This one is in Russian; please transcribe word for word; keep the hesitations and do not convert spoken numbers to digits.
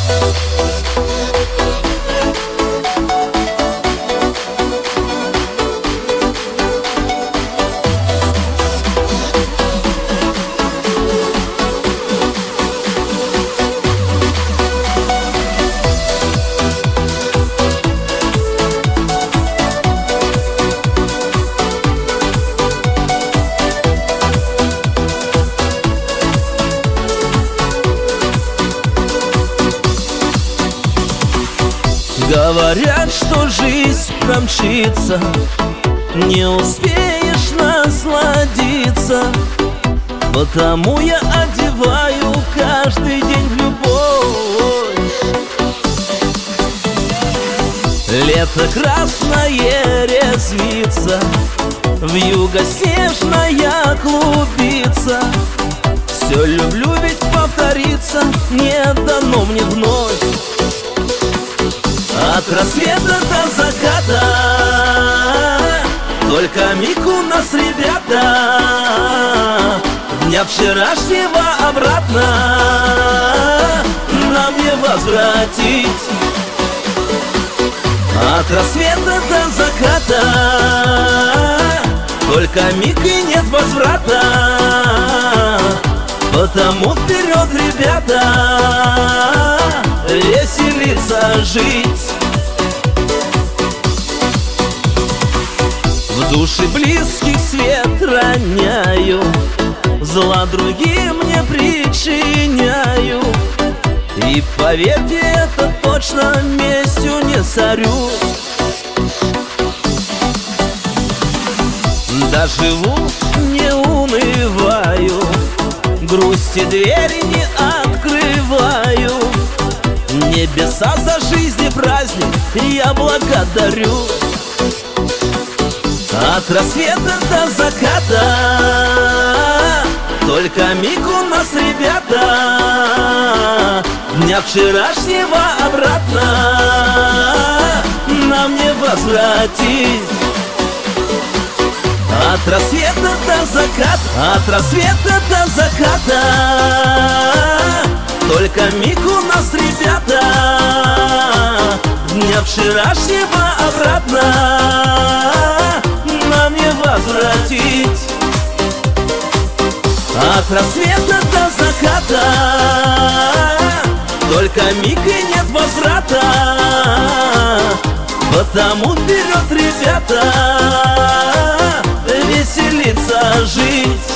Говорят, что жизнь промчится, не успеешь насладиться. Потому я одеваю каждый день в любовь. Лето красное резвится, вьюга снежная клубится. Все люблю, ведь повториться не дано мне вновь. От рассвета до заката только миг у нас, ребята. Дня вчерашнего обратно нам не возвратить. От рассвета до заката только миг и нет возврата. Потому вперед, ребята, веселиться, жить. В душе близких свет роняю, зла другим не причиняю. И поверьте, это точно местью не сорю. Доживу, не унываю, грусти двери не открываю. Небеса за жизнь и праздник я благодарю. От рассвета до заката только миг у нас, ребята. Дня вчерашнего обратно нам не возвратить. От рассвета до заката, от рассвета до заката только миг у нас, ребята. Дня вчерашнего обратно нам не возвратить. От рассвета до заката только миг и нет возврата. Потому вперед, ребята, веселиться, жить.